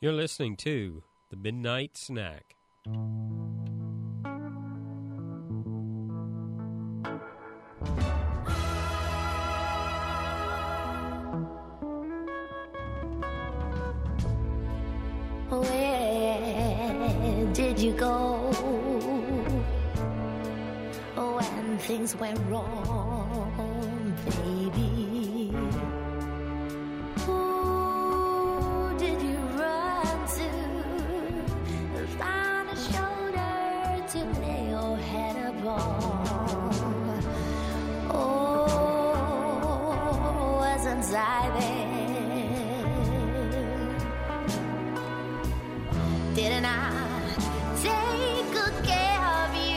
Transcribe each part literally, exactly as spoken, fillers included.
You're listening to The Midnight Snack. Where did you go when things went wrong, baby? Who did you run to? Find a shoulder to lay your head upon. Oh, wasn't I there? Didn't I take good care of you?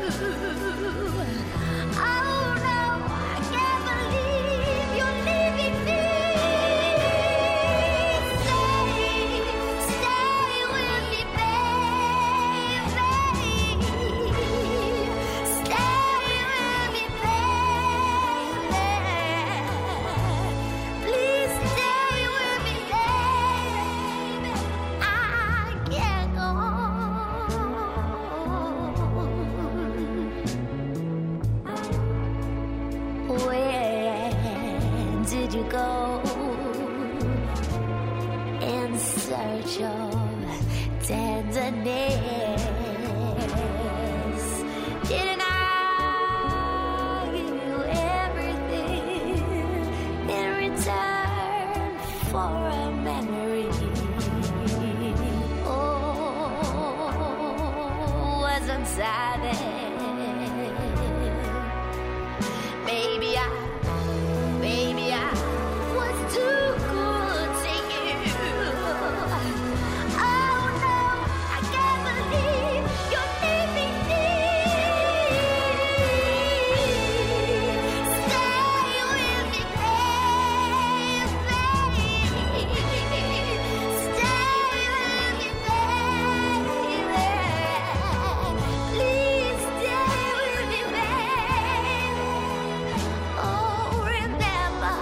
Oh no, I can't believe you're leaving me. Stay, stay with me, baby. Stay with me, baby. Please stay with me, baby. I can't go on. Where did you go in search of tenderness? Didn't I give you everything in return for a memory? Oh, wasn't I there? Maybe I, maybe I was too good to you. Oh no, I can't believe you're leaving me. Stay with me, baby. Stay with me, baby. Please stay with me, baby. Oh, remember,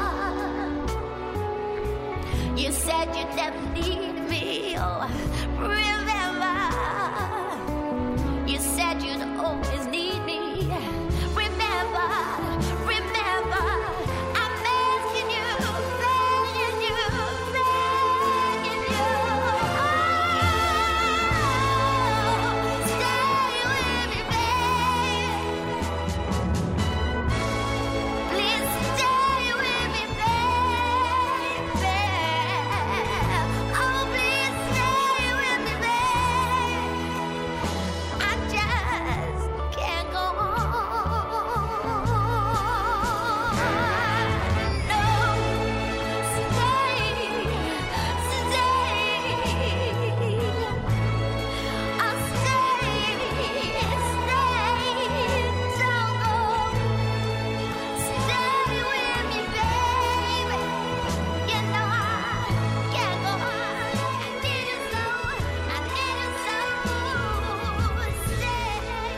you said you'd never need me. Oh, remember, you said you'd always need me. Remember, remember, I'm asking you, begging you, begging you. Oh, stay with me, baby. Please stay with me, baby. Oh, please stay with me, baby. I just can't go on. No, stay, stay. I'll stay, stay, don't go. Stay with me, baby. You know I can't go on. I need you so, I need you so. Stay,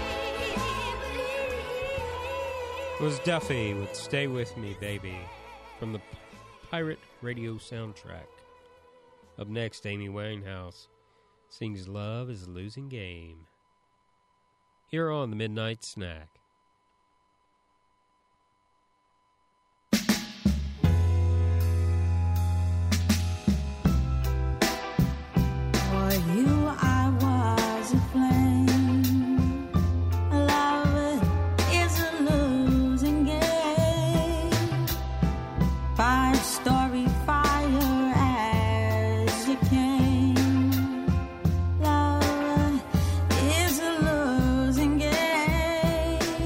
please. It was Duffy with Stay With Me, Baby, from the Pirate Radio soundtrack. Up next, Amy Winehouse sings Love is a Losing Game. Here on The Midnight Snack. For you I was a flame. Love is a losing game. Five-story fire as you came. Love is a losing game.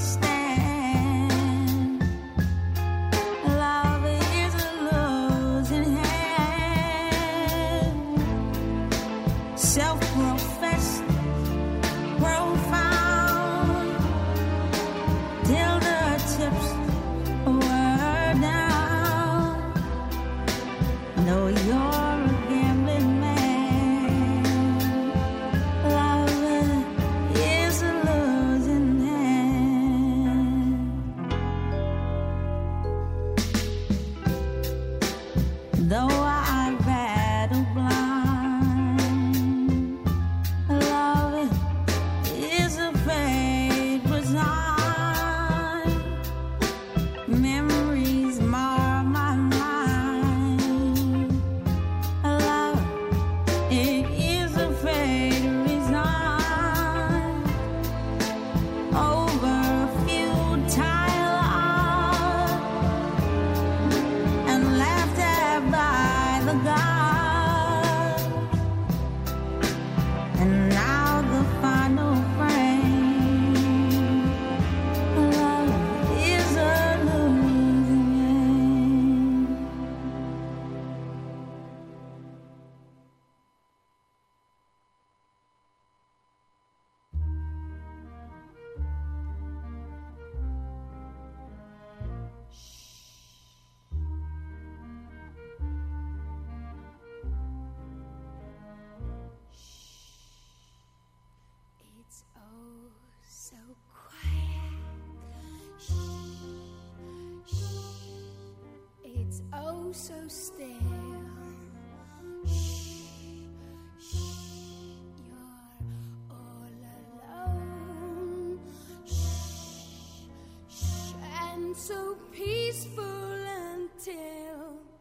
can't stand. Love is a losing hand. Self-professed, profound, till the tips were down. No, you're a gambling man. Love is a losing hand. Though I battle blind, love is a fate resigned. Memories mar my mind. Love, it is a fate resigned. Over futile art and laughed at by the gods. And now the final frame. Love is a losing game. It's oh so quiet. Shh, shh. It's oh so still. Shh, shh. You're all alone. Shh, shh. And so peaceful until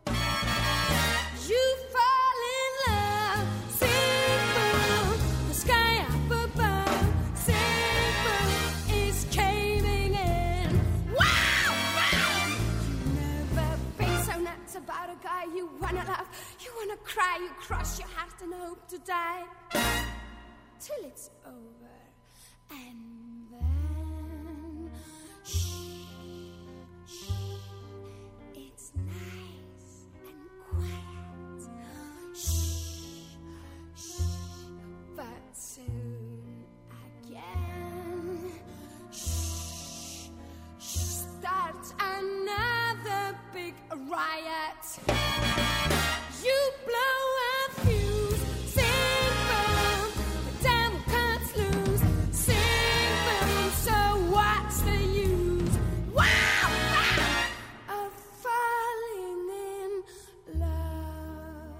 you fall in love. Simple, the sky up above. Simple is caving in. Wow, wow. You never been so nuts about a guy you wanna love. You wanna cry, you cross your heart and hope to die till it's over. And then shh, shh. It's nice and quiet. Shh, shh. But soon again, shh, shh. Starts another big riot. You blow a fuse. Simple, the devil can't lose. Simple, so what's the use? Wow, wow, of falling in love.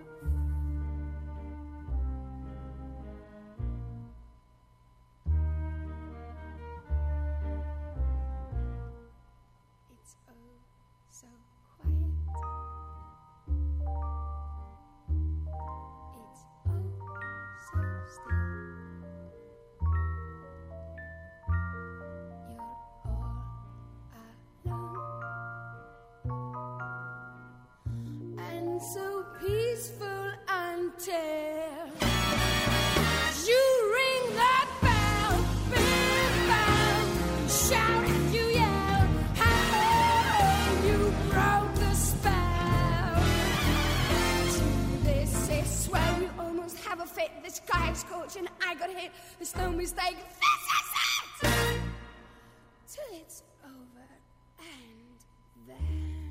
It's oh so quiet. It's oh so still. You're all alone. And so peaceful until you ring that bell, big bell, shout and you yell, how you broke the spell. This is where you almost have a fit. The sky is scorching, I got hit. There's no mistake. This is it. Till it's over, and then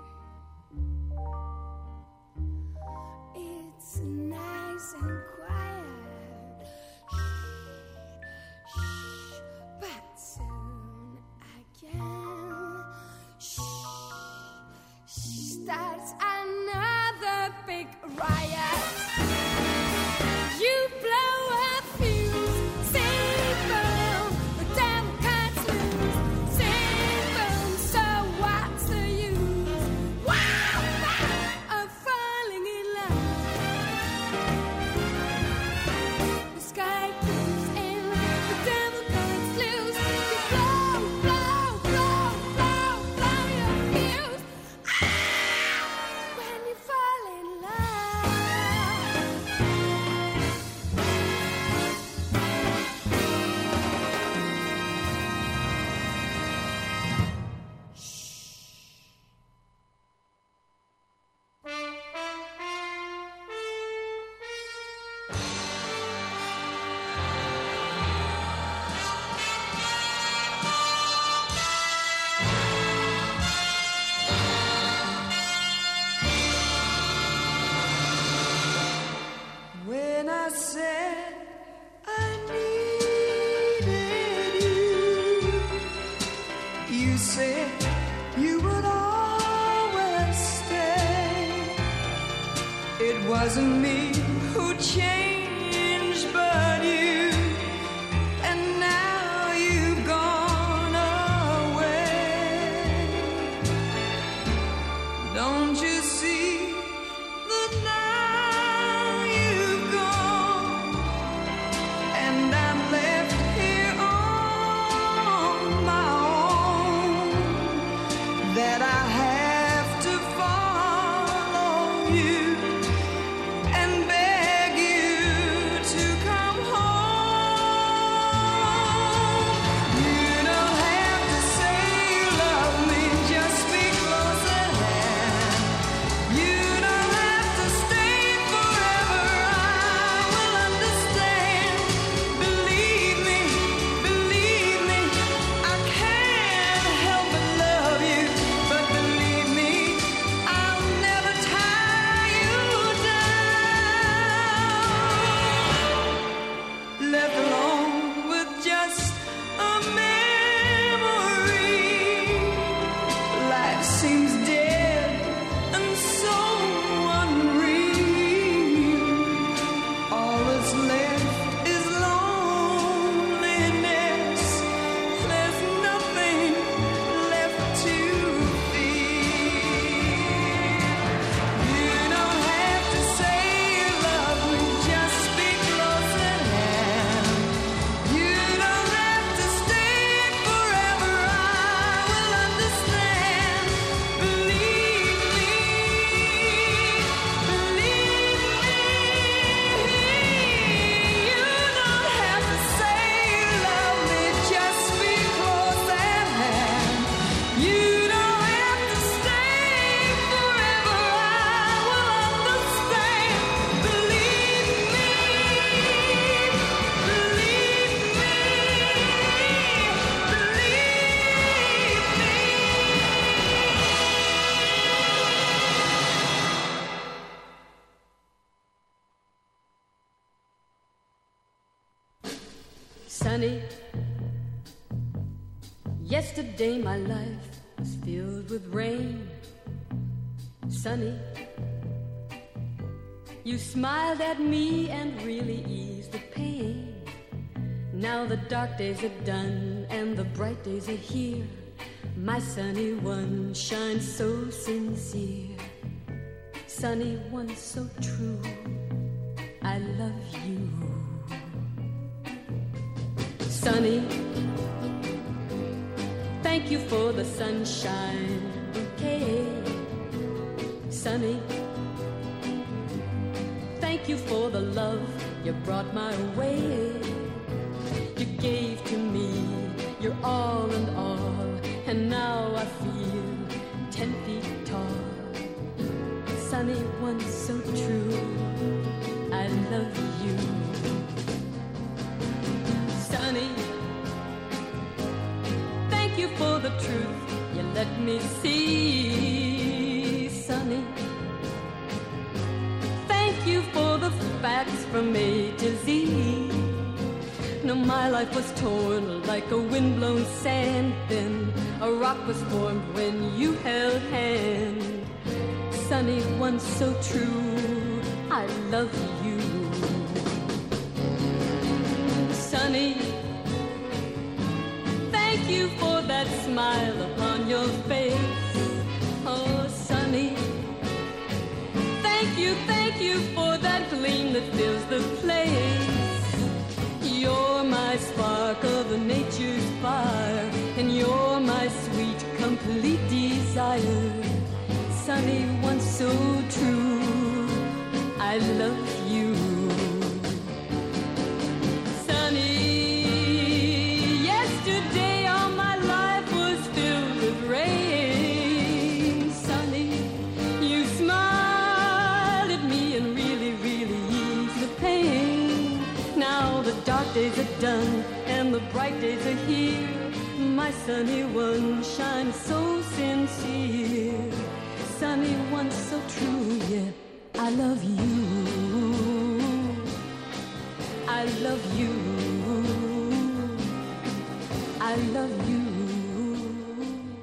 it's nice and quiet. Shh, shh. But soon again, shh, shh. Starts another big riot. You blow a fuse. Simple, the devil can't lose. Simple, so what's the use? Wow, wow, of falling in love. The sky keeps in, the devil can't lose. You blow, blow, blow, blow, blow your fuse. Ah, when you fall in love. said you would always stay. It wasn't me who changed, but you. And now you've gone away. Don't you see that now you've gone, and I'm left here on my own, that I have to follow you and beg you to come home. You don't have to say you love me, just be close at hand. You don't have to stay forever, I will understand. Believe me, believe me, I can't help but love you. But believe me, I'll never tie you down. Left alone with just a memory. Life seems dead and so unreal. All that's left is loneliness. There's nothing left to feel. You don't have to say you love me, just be close at hand. You don't have to stay forever, I will understand. Believe me, believe me. You don't have to say you love me, just be close at hand. You don't have to stay forever, I will understand. Believe me, believe me, Sunny, yesterday my life was filled with rain. Sunny, you smiled at me and really eased the pain. Now the dark days are done and the bright days are here. My sunny one shines so sincere. Sunny one so true, I love you. Sunny, thank you for the sunshine bouquet. Sunny, thank you for the love you brought my way. You gave to me your all and all, and now I feel ten feet tall. Sunny one so true, I love you. Sunny, thank you for the truth you let me see. Sunny, thank you for the facts from A to Z. No, my life was torn like a windblown sand. Then a rock was formed when you held hand. Sunny one so true, I love you. Sunny, thank you for that smile upon your face. Oh, Sunny, thank you, thank you for that gleam that fills the place. You're my spark of nature's fire, and you're my sweet, complete desire. Sunny one so true, I love you. Sunny, yesterday all my life was filled with rain. Sunny, you smiled at me and really, really eased the pain. Now the dark days are done and the bright days are here. My sunny one shines so sincere. Sunny one so true, yeah, I love you. I love you. I love you.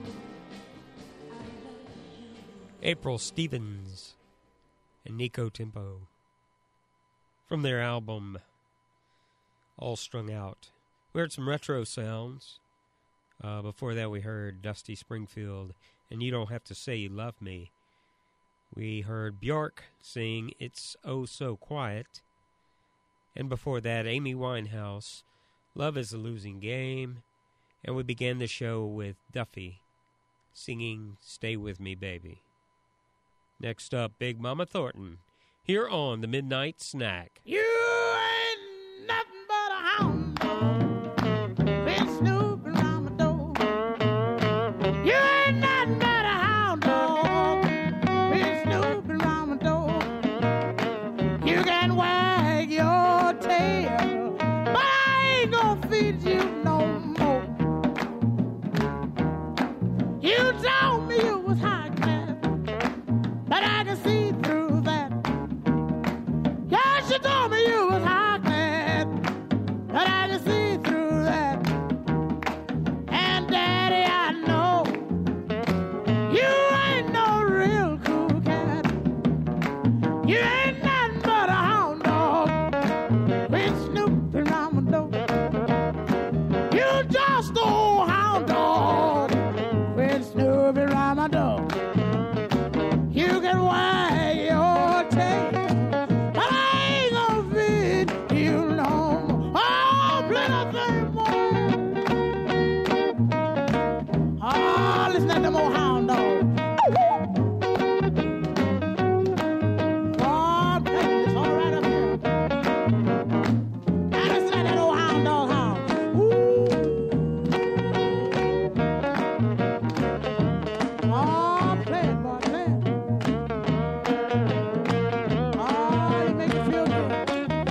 April Stevens and Nico Tempo from their album All Strung Out. We heard some retro sounds. Uh, before that we heard Dusty Springfield and You Don't Have to Say You Love Me. We heard Bjork sing It's Oh So Quiet. And before that, Amy Winehouse, Love is a Losing Game. And we began the show with Duffy singing Stay With Me, Baby. Next up, Big Mama Thornton, here on the Midnight Snack. You ain't nothing but a hound dog, been snooping around my door. You ain't nothing but a hound dog, been snooping around my door. You can wag your tail, but I ain't gonna feed you no more. You told me you was high class, but I can see through that. Yes, you told me you was high class, but I can see through that. And Daddy, I know you ain't no real cool cat. You ain't nothing but a hound dog, been snooping around my door. You just a old hound dog, been snooping around my door. You can wag your tail, but I ain't gonna feed you no more. Oh, plenty more. Oh, listen to them old hound dogs. Oh, plenty, it's all right up here. Now listen to that old hound dog howl. Ooh. Oh, play it, boy, play it. Oh, you make me feel good.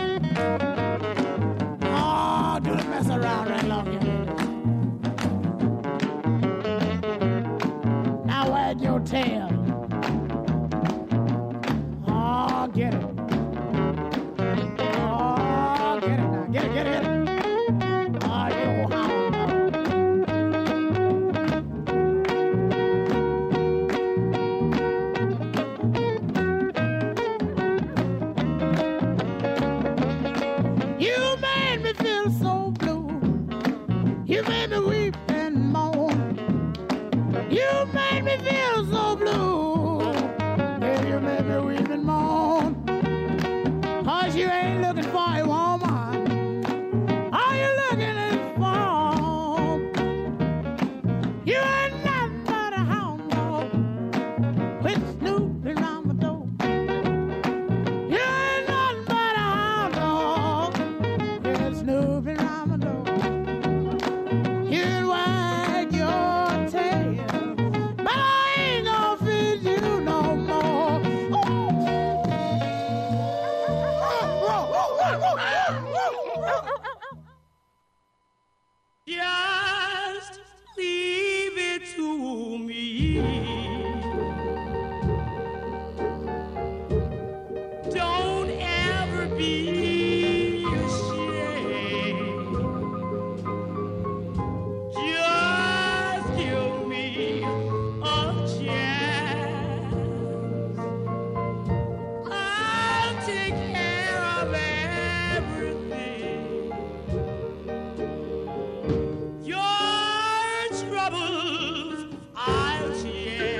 Oh, do the mess around right long you. Now wag your tail. Oh, get it. Oh, get it now. Get it, get it, get it. Oh, you old hound dog. You made me feel so blue. You made me weep and moan. You made me feel so blue. Yeah, you made me weep and moan. Cause you ain't looking for a woman. All you looking is for. You ain't nothing but a hound dog, quit snooping around my door. You ain't nothing but a hound dog, quit snooping around my door. You can wag your tail, but I ain't gonna feed you no more. Just leave it to me. Don't ever be ashamed. Just give me a chance. I'll take care of everything. Your troubles I'll share.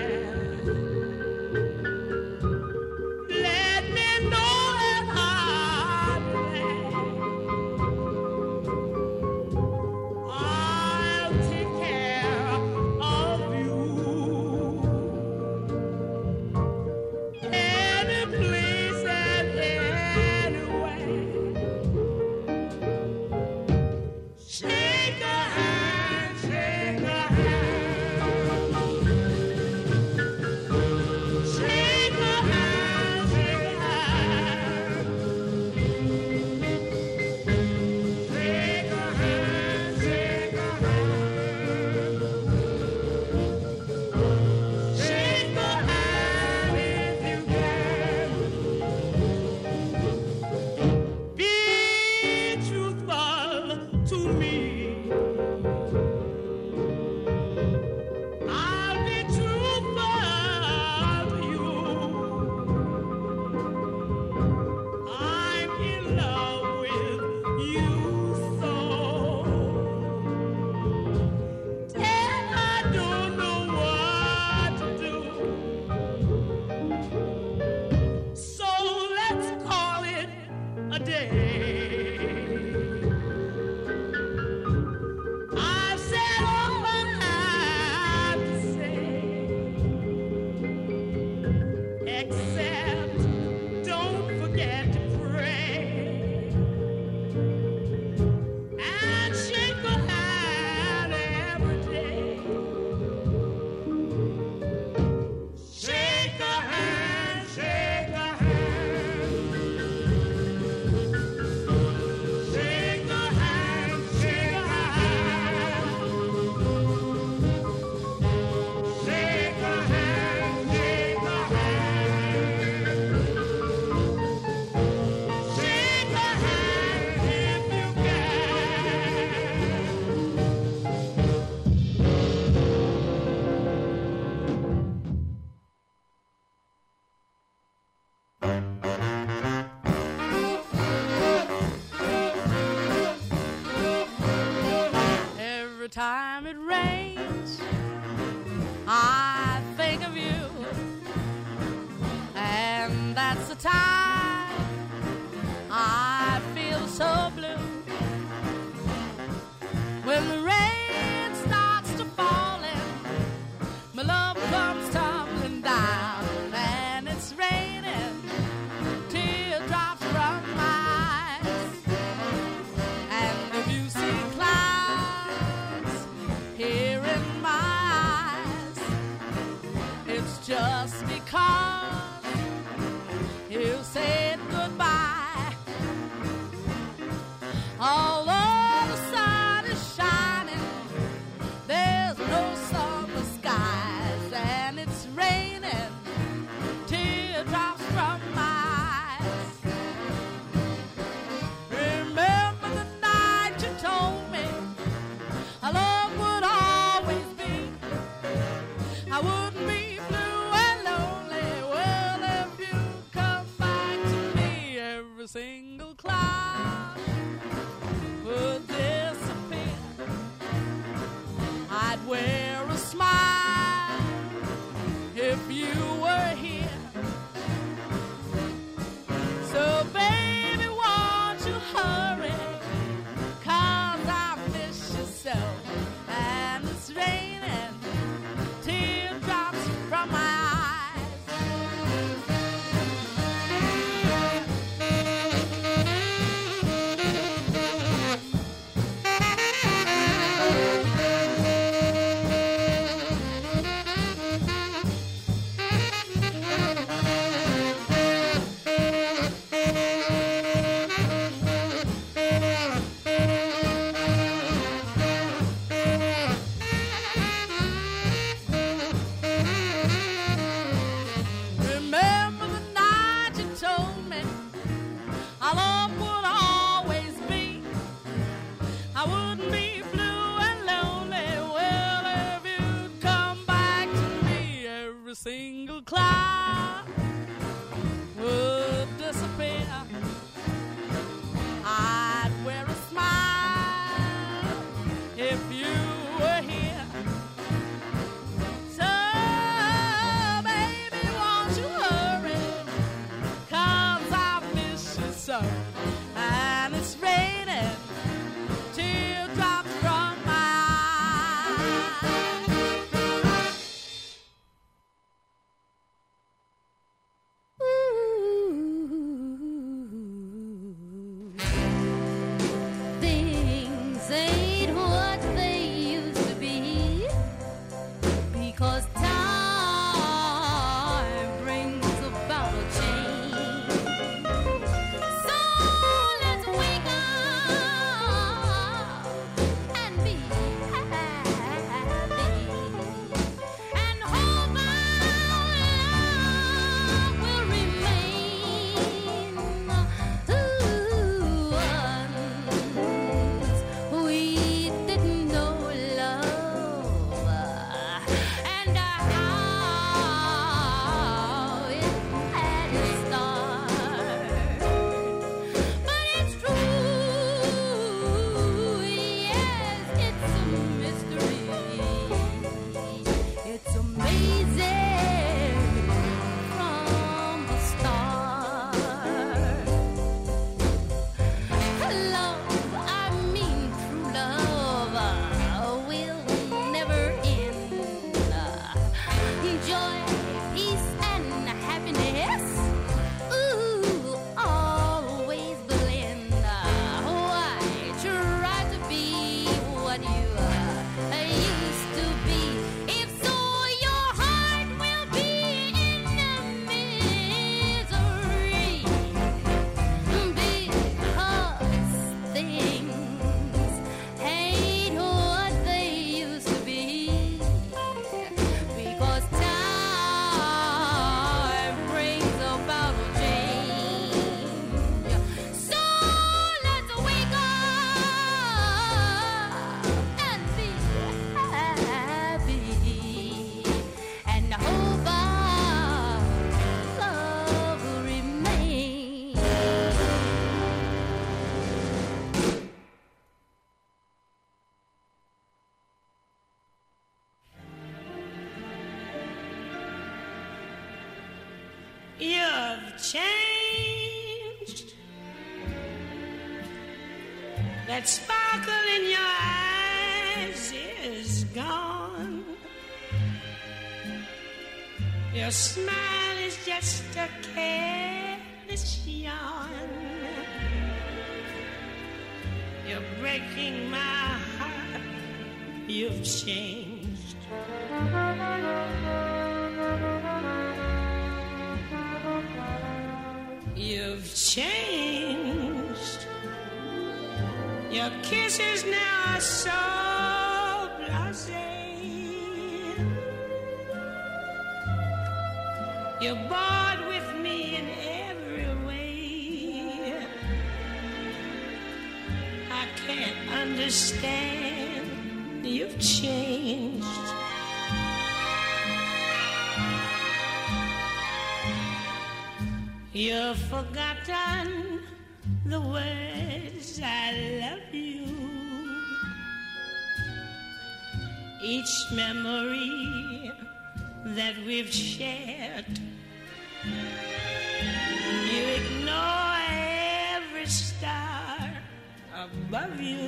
time it rains, I think of you, and that's the time I feel so blue. When the rain starts to falling, my love comes tumbling down, and it's raining teardrops from my eyes. And if you see clouds here in my eyes, it's just because you say changed. That sparkle in your eyes is gone. Your smile is just a careless yawn. You're breaking my heart. You've changed. You've changed. Your kisses now are so blasé. You're bored with me in every way. I can't understand. You've changed. You've forgotten the words I love you. Each memory that we've shared. You ignore every star above you.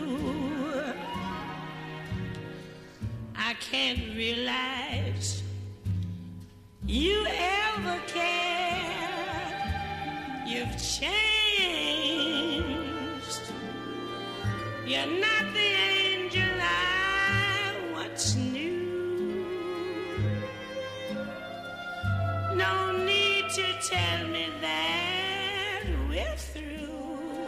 I can't realize you ever cared. You've changed. You're not the angel I once knew. No need to tell me that we're through.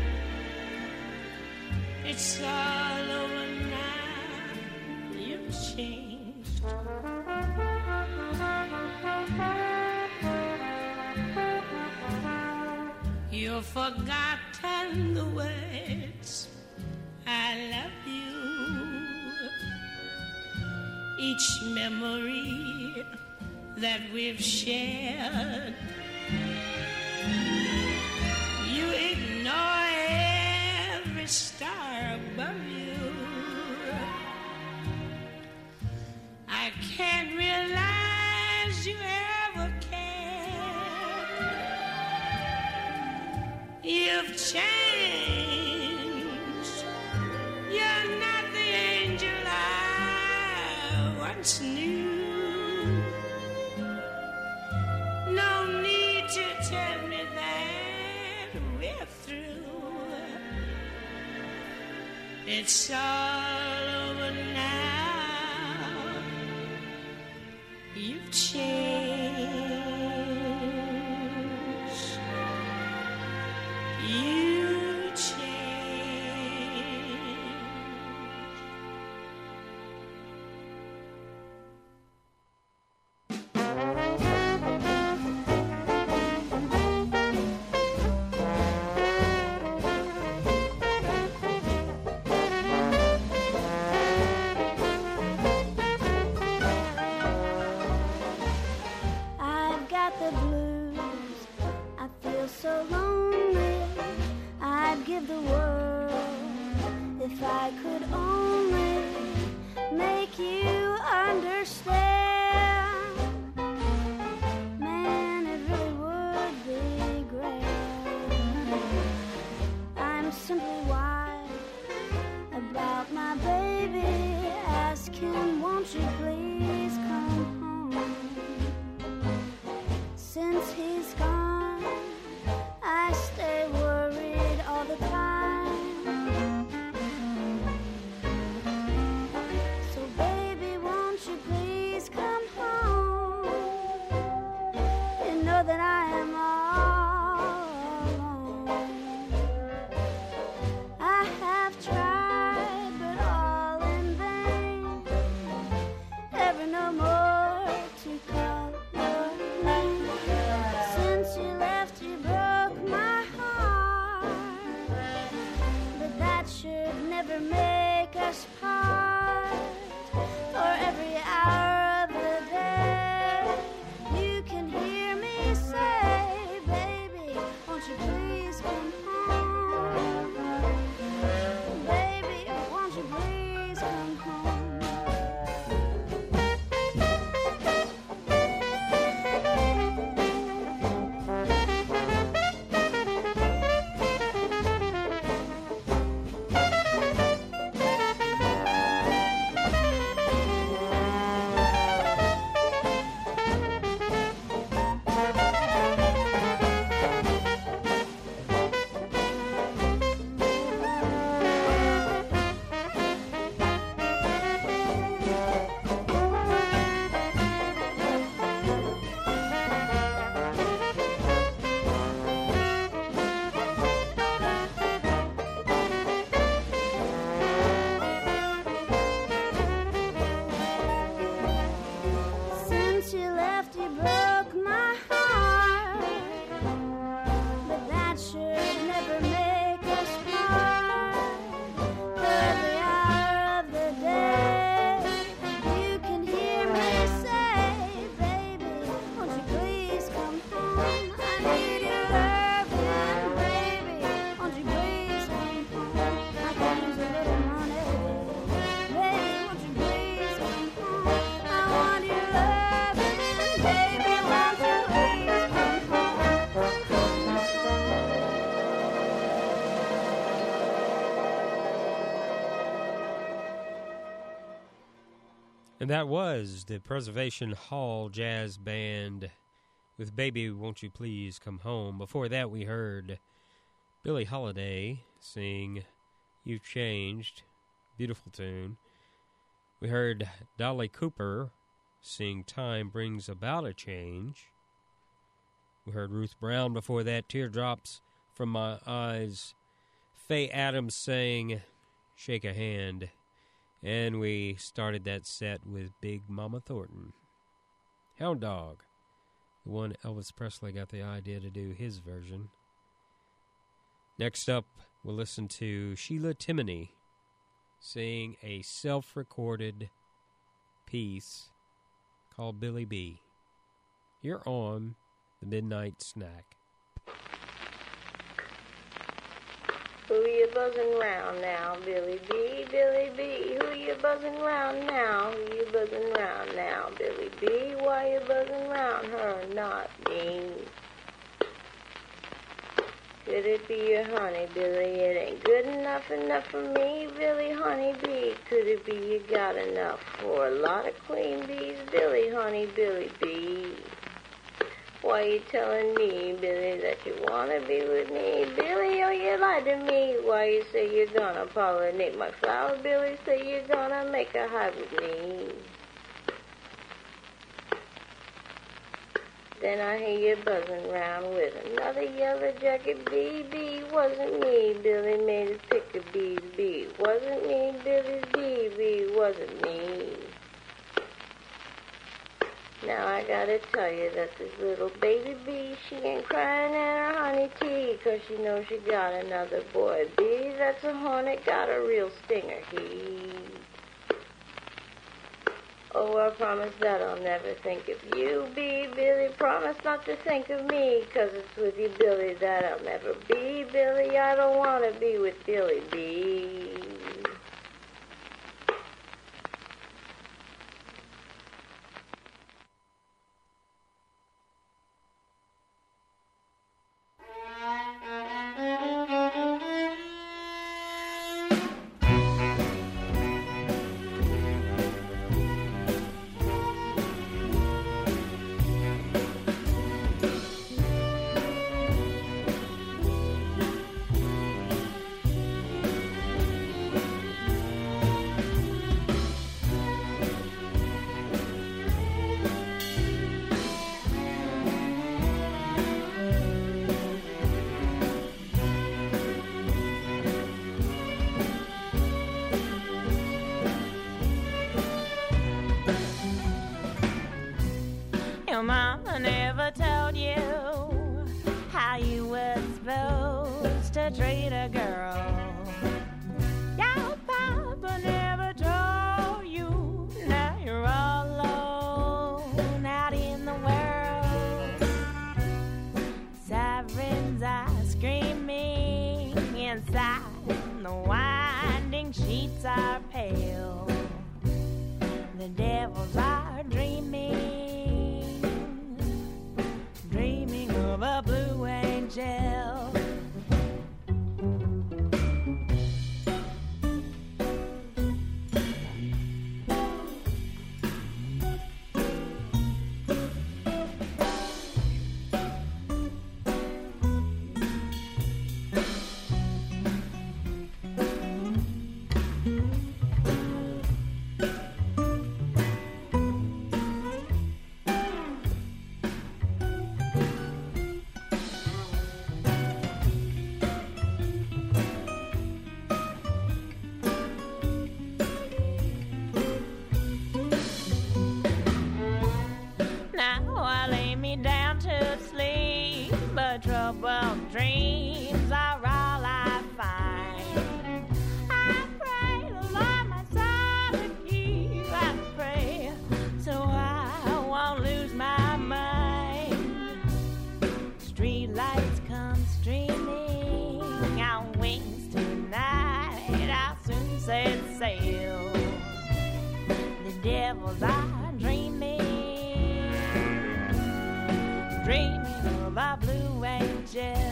It's all over now. You've changed. You've forgotten the words I love you. Each memory that we've shared. You ignore every star above you. I can't realize you ever cared. You've changed. You're not the angel I once knew. No need to tell me that we're through. It's all over now. You've changed. You changed. I've got the blues. I feel so lonely. I'd give the world if I could only make you understand. Man, it really would be great. I'm simply wild about my baby. Ask him, won't you please come home? Since he's gone, I stay worried all the time. So baby, won't you please come home? You know that I am all alone. I have tried, but all in vain. Ever no more to call your name. Since you left, you broke my heart. But that should never make us part. For every hour of the day, you can hear me say, baby, won't you please come home? Baby, won't you please come home? And that was the Preservation Hall Jazz Band with Baby Won't You Please Come Home. Before that, we heard Billie Holiday sing You've Changed, beautiful tune. We heard Dolly Cooper sing Time Brings About a Change. We heard Ruth Brown before that, Teardrops from My Eyes. Faye Adams sang Shake a Hand. And we started that set with Big Mama Thornton. Hound Dog, the one Elvis Presley got the idea to do his version. Next up, we'll listen to Sheila Timoney sing a self-recorded piece called Billy B. Here on the Midnight Snack. Who you buzzing round now, Billy B, Billy B? Who you buzzing round now? Who you buzzing round now, Billy B? Why you buzzing round her, not me? Could it be your honey, Billy? It ain't good enough enough for me, Billy, honey bee. Could it be you got enough for a lot of queen bees, Billy, honey, Billy B? Why you telling me, Billy, that you want to be with me? Billy, oh, you lied to me. Why you say you're gonna pollinate my flower? Billy, say you're gonna make a hive with me. Then I hear you buzzing round with another yellow jacket bee. Bee, wasn't me. Billy made his pick a bee's bee. Wasn't me, Billy's bee. Bee, wasn't me. Now I gotta tell you that this little baby bee, she ain't crying in her honey tea, 'cause she knows she got another boy bee. That's a hornet, got a real stinger, he. Oh, I promise that I'll never think of you, bee, Billy. Promise not to think of me, 'cause it's with you, Billy, that I'll never be, Billy. I don't wanna be with Billy B. Your mama never told you how you were supposed to treat a girl. Your papa never told you. Now you're all alone out in the world. Sirens are screaming inside. The winding sheets are pale. The devils are dreaming. Dreaming of a blue angel. Troubled dreams are all I find. I pray the Lord my soul to keep. I pray so I won't lose my mind. Street lights come streaming on wings tonight. I'll soon set sail. The devils are dreaming, dreaming of a blue angel.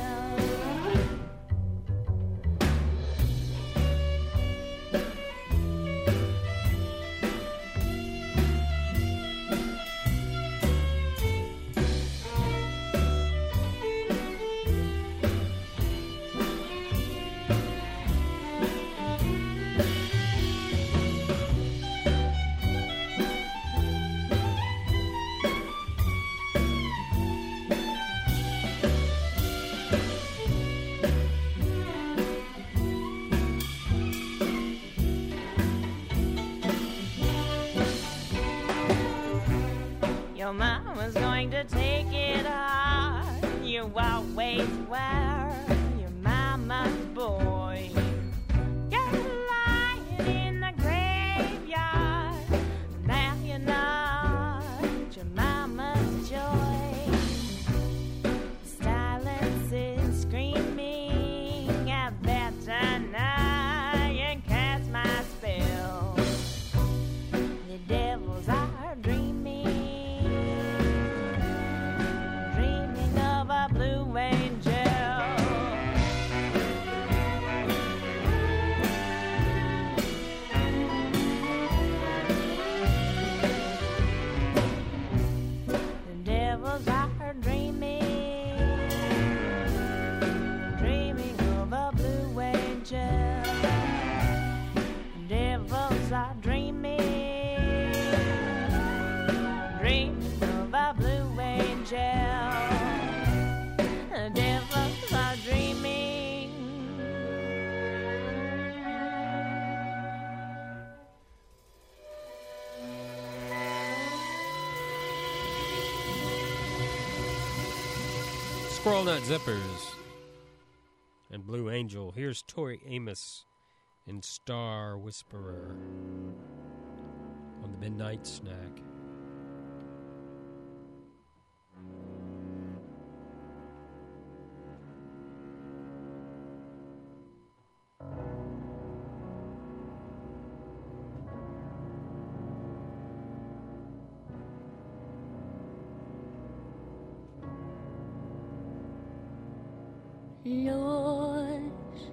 going to take it hard. You always were your mama's boy. You're lying in the graveyard. Now you're not your mama's joy. Silence is screaming out there tonight and cast my spell. The devils are dreaming, dreaming of a blue angel. The devils are dreaming, dreaming of a blue angel. Devils are dreaming, dreaming of a blue angel. The devils are dreaming. Squirrel Nut Zippers and Blue Angel. Here's Tori Amos and Star Whisperer on the Midnight Snack. Lost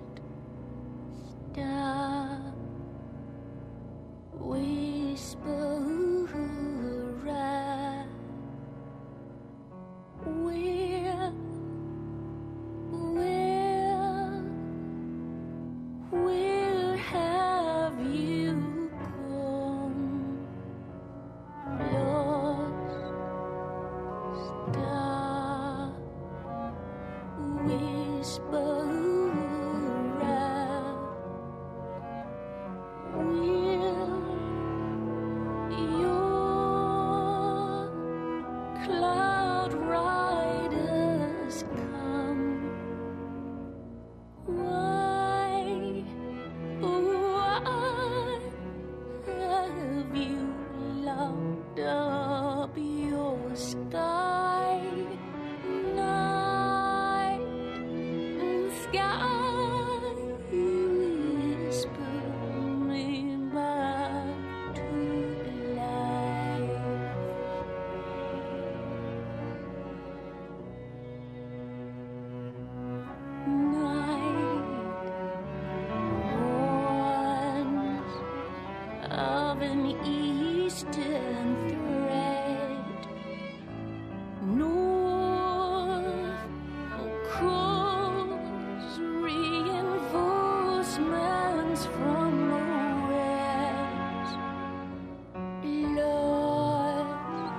star whisperer, where, where, where have you gone? Lost star whisperer, will your cloud riders come? Why, why have you locked up your sky? Night sky, whisper me back to life. Night horns of an eastern thread, north calls reinforcements from the west. Lost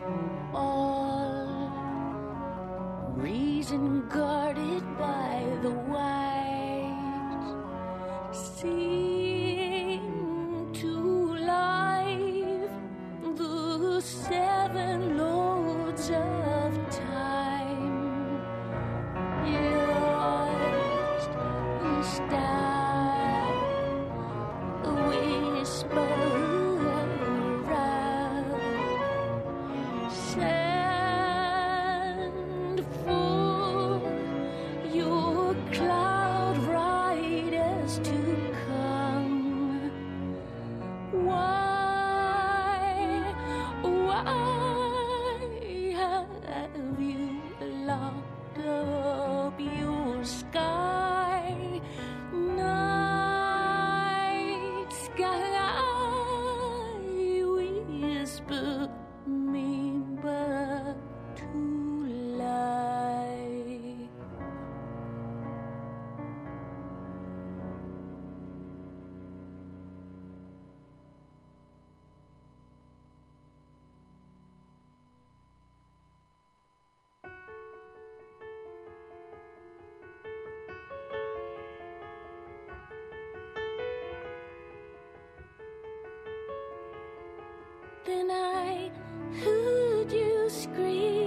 all reason guarded by the whites, sing to life the seven lords of time. Lost star whisperer, send forth your cloud riders to come. Why, why have you locked up your sky? Night sky, whisper me back to life. Then I heard you scream.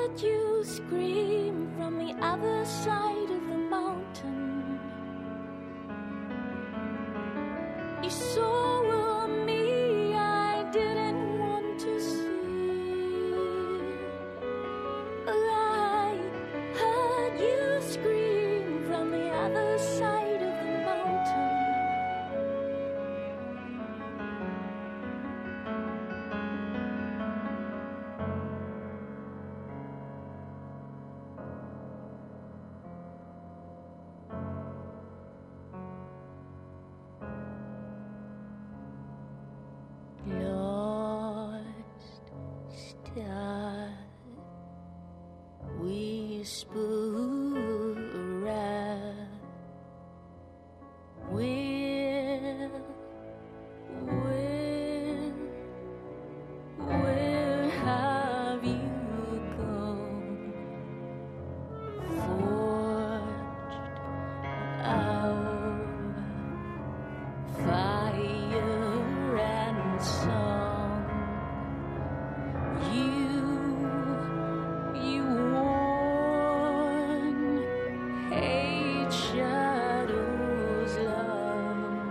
heard you scream from the other side of the mountain. You saw me I didn't want to see. I heard you scream from the other side of the mountain. Lost star, whisper around. Where, where, where have you gone? Forged out fire and song. You, you warn, hate shadows long.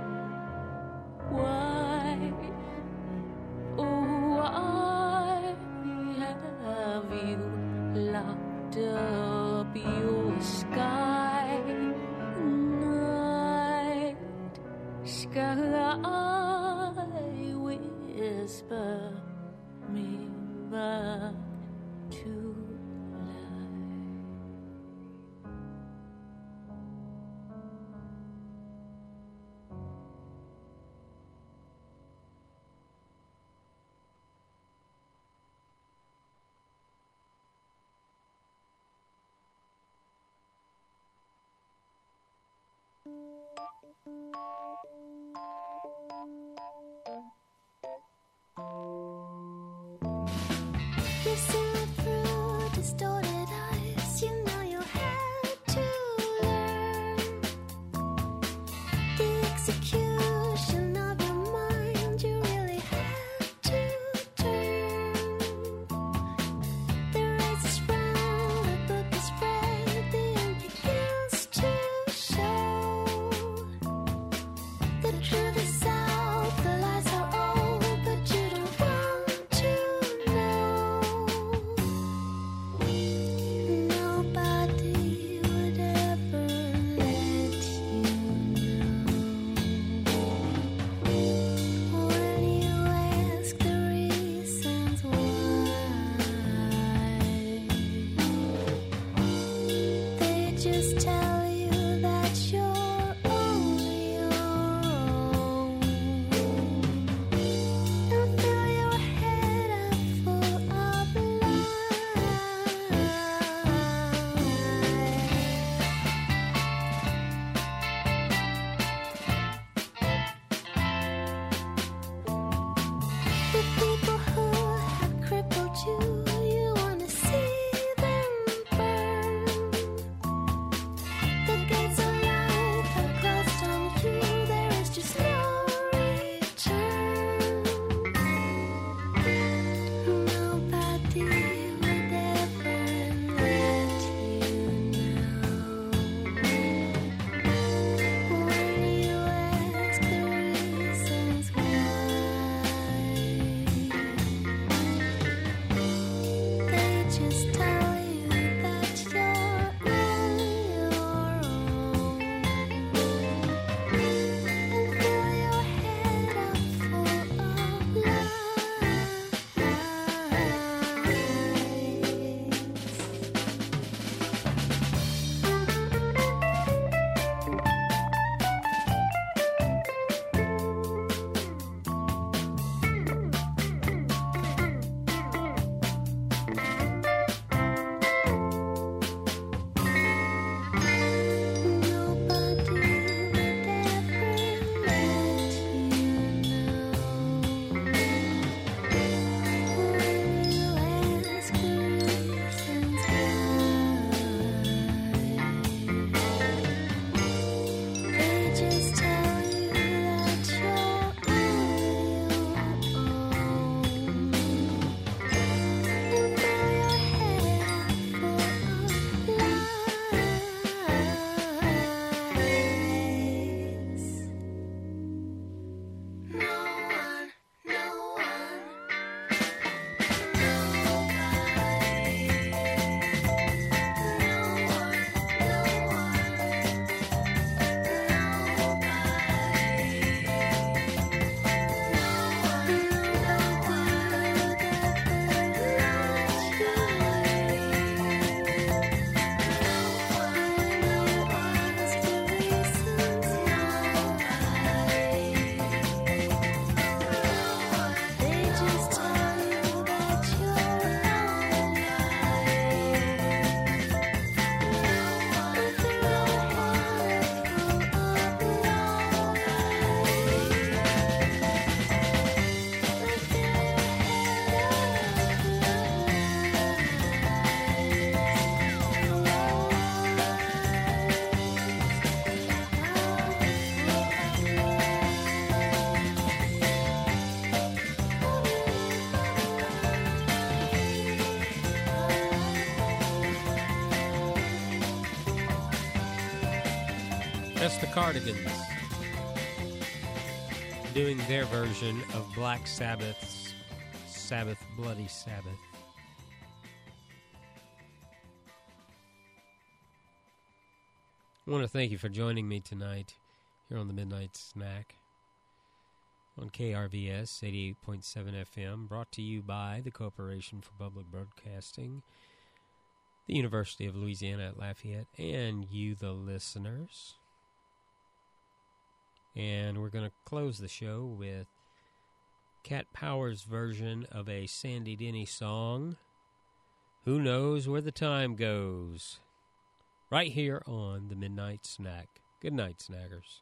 Why, oh why have you locked up your sky? Night sky, whisper me back to life. Listen through distorted eyes, you know you had to learn the execution of your mind. You really had to turn. The race is round, the book is read, the end begins to show. The truth is out, the lies are old, but you don't want to know. Nobody would ever let you know. When you ask the reasons why, they just tell you that you're on your own. And fill your head up full of lies. The people who have crippled you, you wanna see them burn. The gates of life have closed on you, there is just no return. Nobody would ever let you know. When you ask the reasons why, they just tell you that you're on your own. And fill your head up full of lies. That's the Cardigans doing their version of Black Sabbath's Sabbath, Bloody Sabbath. I want to thank you for joining me tonight here on the Midnight Snack on K R V S eighty-eight point seven F M, brought to you by the Corporation for Public Broadcasting, the University of Louisiana at Lafayette, and you, the listeners. And we're going to close the show with Cat Power's version of a Sandy Denny song, Who Knows Where the Time Goes, right here on the Midnight Snack. Good night, Snaggers.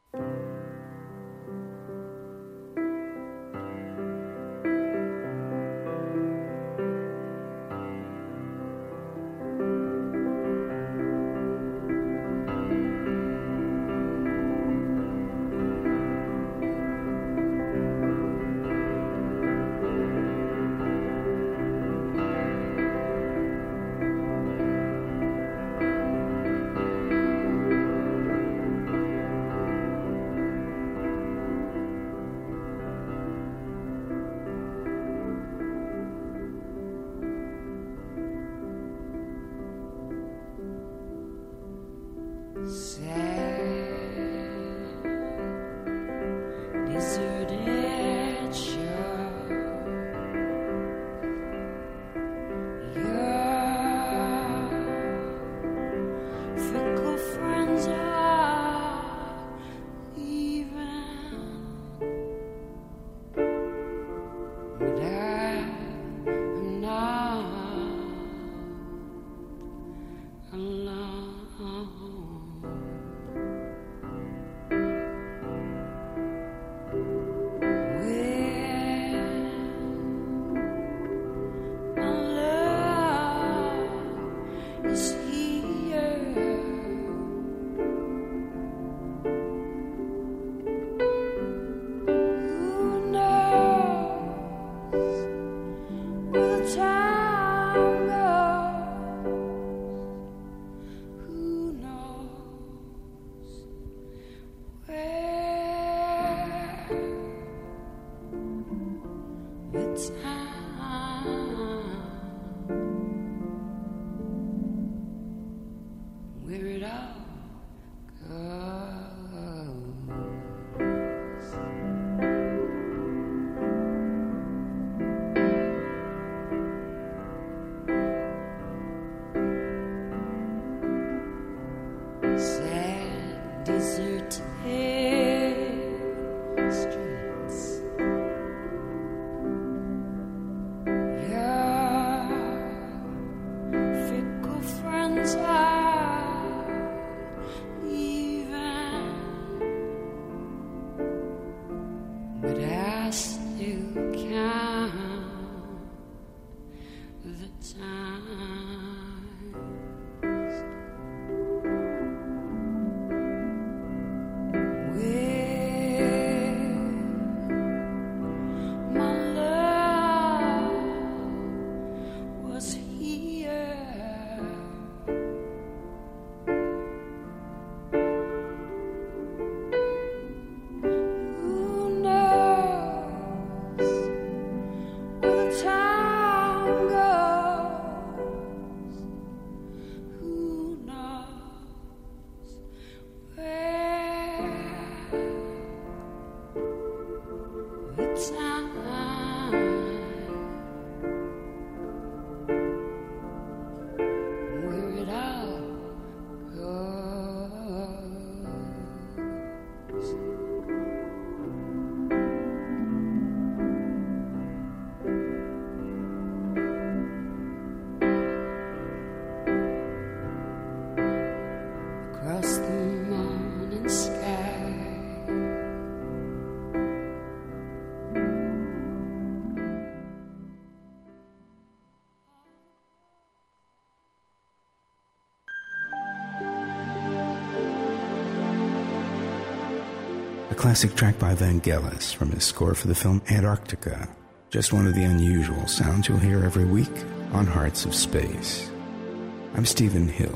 Classic track by Vangelis from his score for the film Antarctica. Just one of the unusual sounds you'll hear every week on Hearts of Space. I'm Stephen Hill.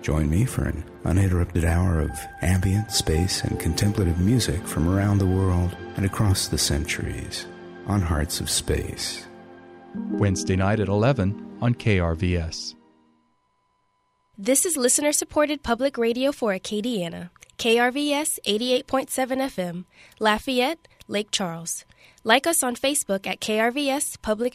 Join me for an uninterrupted hour of ambient, space, and contemplative music from around the world and across the centuries on Hearts of Space. Wednesday night at eleven on K R V S. This is listener-supported public radio for Acadiana. K R V S eighty-eight point seven F M, Lafayette, Lake Charles. Like us on Facebook at K R V S Public